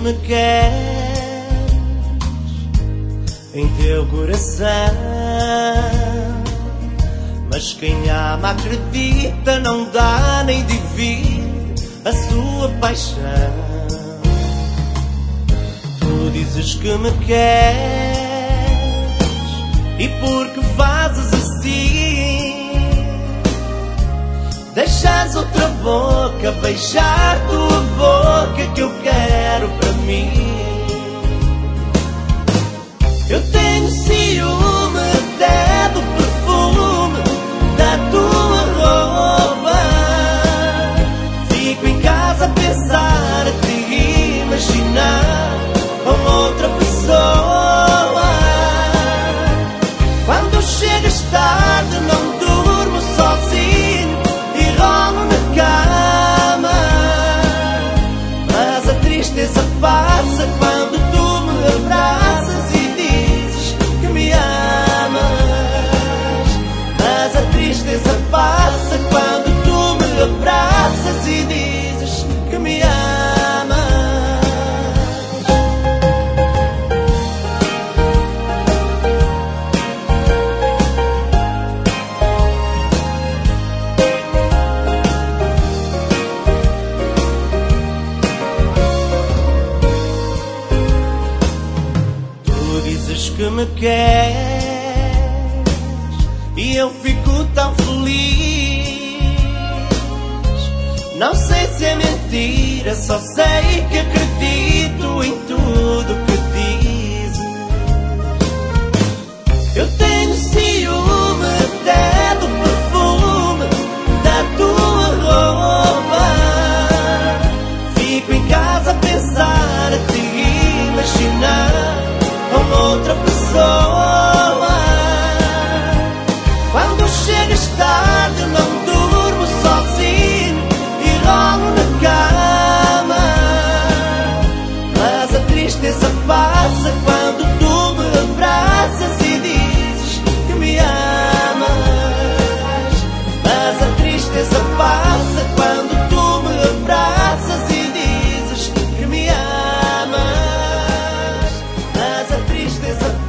me queres em teu coração, mas quem ama acredita, não dá nem divide a sua paixão. Tu dizes que me queres, e porque fazes assim, deixas outra boca beijar tua boca que eu quero para mim. Eu tenho ciúme até do perfume da tua roupa. Fico em casa a pensar, a te imaginar com outra pessoa. Quando chegas tarde não durmo sozinho e rolo na cama, mas a tristeza passa quando tu me abraças e dizes que me amas. Mas a tristeza passa quando tu me abraças e dizes que me amas. Que me queres e eu fico tão feliz. Não sei se é mentira, só sei que acredito em tudo que dizes. Eu tenho ciúme até do perfume da tua roupa. Fico em casa a pensar, a te imaginar com outra pessoa. Quando chegas tarde não durmo sozinho e rolo na cama, mas a tristeza passa quando tu me abraças e dizes que me amas. Mas a tristeza passa quando tu me abraças e dizes que me amas. Mas a tristeza